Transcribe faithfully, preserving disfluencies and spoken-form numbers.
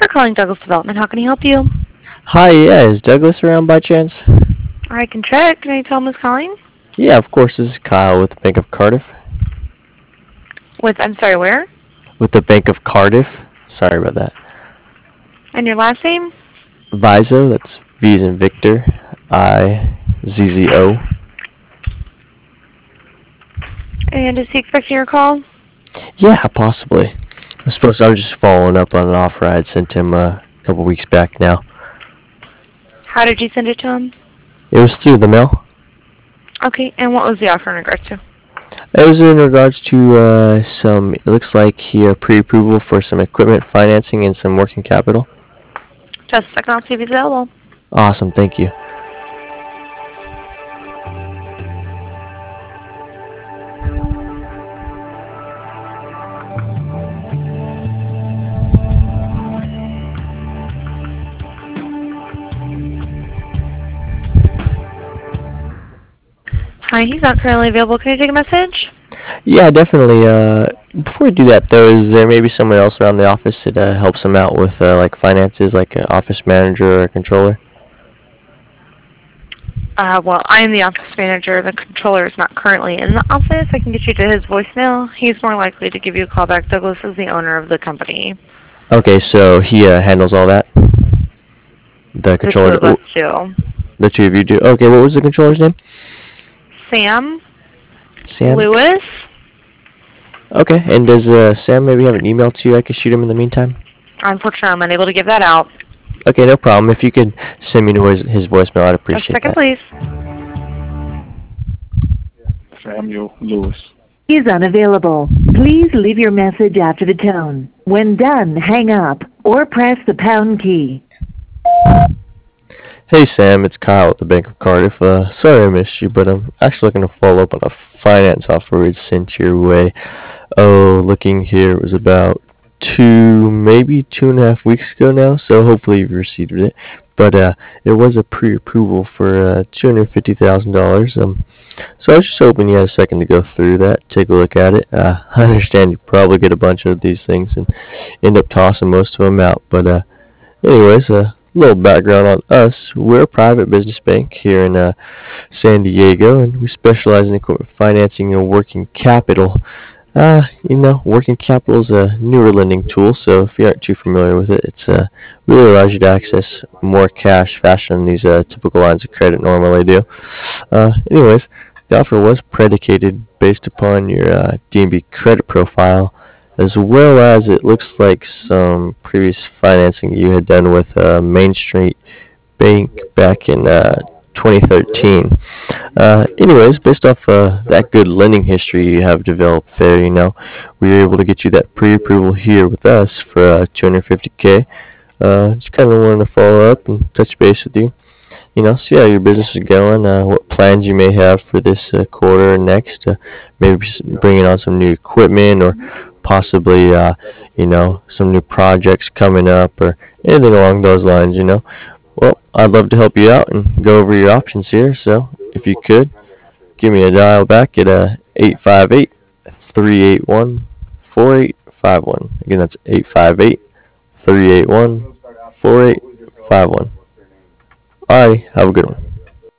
calling Douglas Development. How can I help you? Hi, yeah, is Douglas around by chance? I can check. Can I tell him who's calling? Yeah, of course, this is Kyle with the Bank of Cardiff. With, I'm sorry, where? With the Bank of Cardiff. Sorry about that. And your last name? Vizo, that's V as in Victor, I Z Z O. And is he expecting your call? Yeah, possibly. I suppose I was just following up on an offer I had sent him uh, a couple weeks back now. How did you send it to him? It was through the mail. Okay, and what was the offer in regards to? It was in regards to uh, some, it looks like here, pre-approval for some equipment financing and some working capital. Just a second, I'll see if he's available. Awesome, thank you. Hi, he's not currently available. Can I take a message? Yeah, definitely. Uh, before we do that, though, is there maybe someone else around the office that uh, helps them out with uh, like finances, like an office manager or a controller? Uh, well, I am the office manager. The controller is not currently in the office. I can get you to his voicemail. He's more likely to give you a call back. Douglas is the owner of the company. Okay, so he uh, handles all that. The The two controller, of us do. the two of you do. Okay, what was the controller's name? Sam, Sam. Lewis. Okay, and does uh, Sam maybe have an email to you I could shoot him in the meantime? Unfortunately, I'm unable to give that out. Okay, no problem. If you could send me to his, his voicemail, I'd Just a appreciate second, that. please. Samuel Lewis. Is unavailable. Please leave your message after the tone. When done, hang up or press the pound key. Hey Sam, it's Kyle at the Bank of Cardiff. Uh, sorry I missed you, but I'm actually looking to follow up on a finance offer we'd sent your way. Oh, looking here, it was about two, maybe two and a half weeks ago now, so hopefully you've received it. But uh, it was a pre-approval for uh, two hundred fifty thousand dollars. Um, so I was just hoping you had a second to go through that, take a look at it. Uh, I understand you probably get a bunch of these things and end up tossing most of them out, but uh, anyways, uh, a little background on us. We're a private business bank here in uh, San Diego, and we specialize in equipment financing and working capital. Uh, you know, working capital is a newer lending tool, so if you aren't too familiar with it, it's uh, really allows you to access more cash faster than these uh, typical lines of credit normally do. Uh, anyways, the offer was predicated based upon your uh, D and B credit profile, as well as it looks like some previous financing you had done with uh, Main Street Bank back in uh, twenty thirteen. Uh, anyways, based off uh, that good lending history you have developed there, you know, we were able to get you that pre-approval here with us for uh, two hundred fifty k. Uh, just kind of wanted to follow up and touch base with you. You know, see how your business is going, uh, what plans you may have for this uh, quarter and next, uh, maybe bringing on some new equipment or possibly, uh, you know, some new projects coming up or anything along those lines, you know. Well, I'd love to help you out and go over your options here, so if you could, give me a dial back at uh, eight five eight, three eight one, four eight five one. Again, that's eight five eight, three eight one, four eight five one. Alrighty, have a good one.